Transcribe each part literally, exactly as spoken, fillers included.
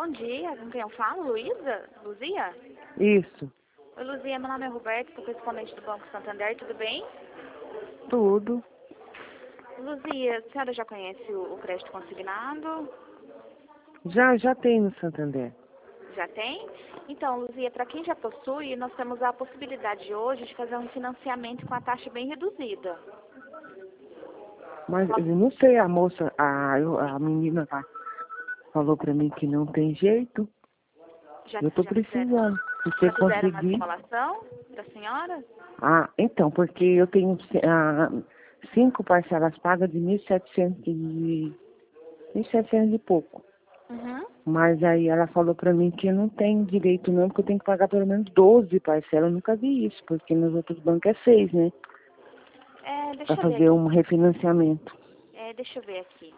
Bom dia, com quem eu falo? Luísa? Luzia? Isso, Oi, Luzia, meu nome é Roberto, sou correspondente do Banco Santander, tudo bem? tudo. Luzia, a senhora já conhece o, o crédito consignado? Já, já tem no Santander. Já tem? Então, Luzia, para quem já possui, nós temos a possibilidade hoje de fazer um financiamento com a taxa bem reduzida. Mas eu não sei, a moça, a, eu- a menina lá falou pra mim que não tem jeito. Já, Eu tô já fizeram, precisando. Se você já fizeram uma conseguir. simulação da senhora? Ah, então, porque eu tenho ah, cinco parcelas pagas de mil e setecentos e mil e setecentos e pouco. Uhum. Mas aí ela falou pra mim que eu não tenho direito não, porque eu tenho que pagar pelo menos doze parcelas. Eu nunca vi isso, porque nos outros bancos é seis, né? É, Pra deixa eu ver fazer aqui. um refinanciamento. É, deixa eu ver aqui.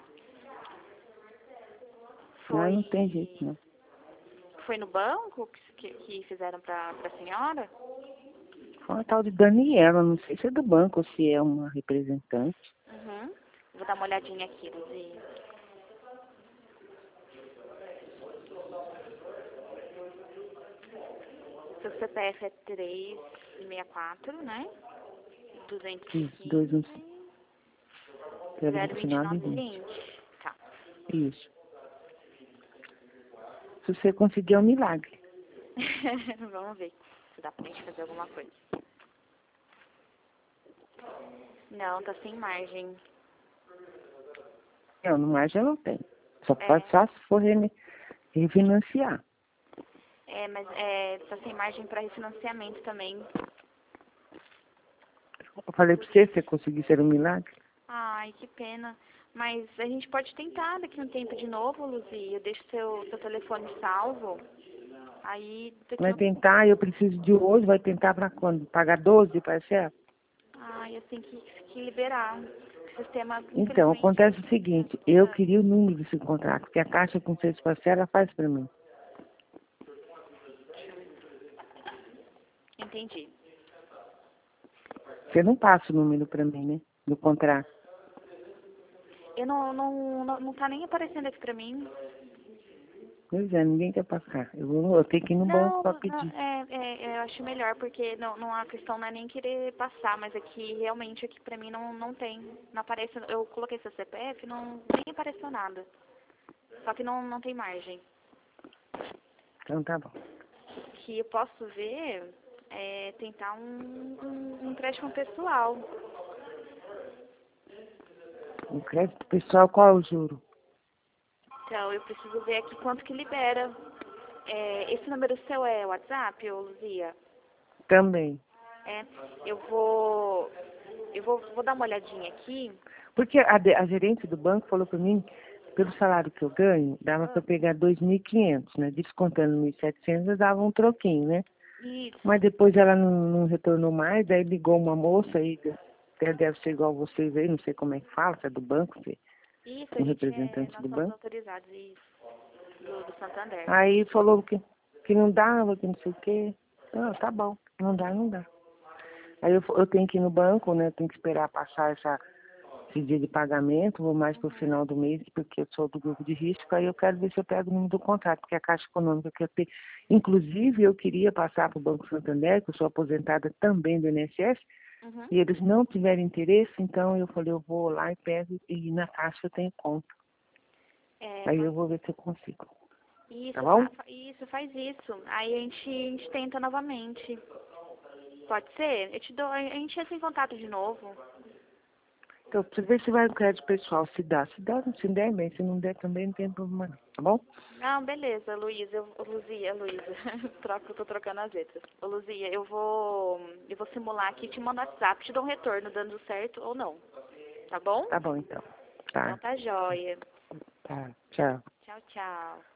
Ah, Foi, não tem jeito não. foi no banco que, que fizeram para a senhora? Foi uma tal de Daniela, não sei se é do banco ou se é uma representante. Uhum. Vou dar uma olhadinha aqui, Luzia. Seu C P F é três seis quatro, né? duzentos e Isso, dois, um, quinze, zero zero vinte e vinte e nove e nove vinte. vinte. Tá. Isso. Se você conseguir é um milagre. Vamos ver se dá pra gente fazer alguma coisa. Não, tá sem margem. Não, no mais eu não tenho. Só pode É, só se for re- refinanciar. é, mas é, tá sem margem para refinanciamento também. Eu falei pra você, se você conseguir ser um milagre. Ai, que pena. Mas a gente pode tentar daqui a um tempo de novo, Luzia. Deixa o seu, seu telefone salvo. Aí, daqui a Vai um... tentar, eu preciso de hoje, vai tentar pra quando? Pagar doze parcelas? Ai, eu tenho que, que liberar. O sistema, Então, infelizmente... acontece o seguinte, eu ah, queria o número desse contrato, que a Caixa com seis parcelas faz pra mim. entendi. Você não passa o número pra mim, né? Do contrato. Eu não, não, não, não tá nem aparecendo aqui pra mim. Pois é, ninguém quer passar. Eu, vou, eu tenho que ir no banco Não, pra não, pedir. é, é, eu acho melhor, porque não, não, a questão não é nem querer passar, mas aqui, realmente, aqui pra mim não, não tem. Não aparece, eu coloquei seu C P F, não, nem apareceu nada. Só que não, não tem margem. Então tá bom. O que eu posso ver é tentar um, um, um empréstimo pessoal. O crédito pessoal, qual é o juro? Então, eu preciso ver aqui quanto que libera. É, esse número seu é WhatsApp, ô Luzia? Também. É, eu vou, eu vou, vou dar uma olhadinha aqui. Porque a, de- a gerente do banco falou pra mim, pelo salário que eu ganho, dava pra Ah, eu pegar dois mil e quinhentos, né? Descontando mil e setecentos, eu dava um troquinho, né? Mas isso, depois ela não, não retornou mais, daí ligou uma moça aí, até deve ser igual vocês aí, não sei como é que fala, se é do banco, se isso, é a um gente é, representante nós do somos banco. autorizados, isso, do, do Santander. Aí falou que, que não dava, que não sei o quê. Ah, tá bom, não dá, não dá. Aí eu, eu tenho que ir no banco, né? Tenho que esperar passar essa, esse dia de pagamento, vou mais pro Uhum. final do mês, porque eu sou do grupo de risco, aí eu quero ver se eu pego o número do contrato, porque a Caixa Econômica quer ter. Inclusive, eu queria passar para o Banco Santander, que eu sou aposentada também do I N S S, Uhum. e eles não tiveram interesse, então eu falei, eu vou lá e pego, e na Caixa eu tenho conta. É, Aí nós, eu vou ver se eu consigo. Tá isso, bom? fa, fa- isso, faz isso. Aí a gente, a gente tenta novamente. Pode ser? Eu te dou, a gente entra em contato de novo. Então, preciso ver se vai no crédito pessoal, se dá. Se dá, se der, bem. Se não der, também não tem problema não. Tá bom? Não, beleza, Luísa, eu, ô, Luzia, Luísa, troco, tô trocando as letras. Ô, Luzia, eu vou, eu vou simular aqui, te mando WhatsApp, te dou um retorno, dando certo ou não, tá bom? Tá bom, então. Então Tá. tá jóia. Tá. Tchau. Tchau, tchau.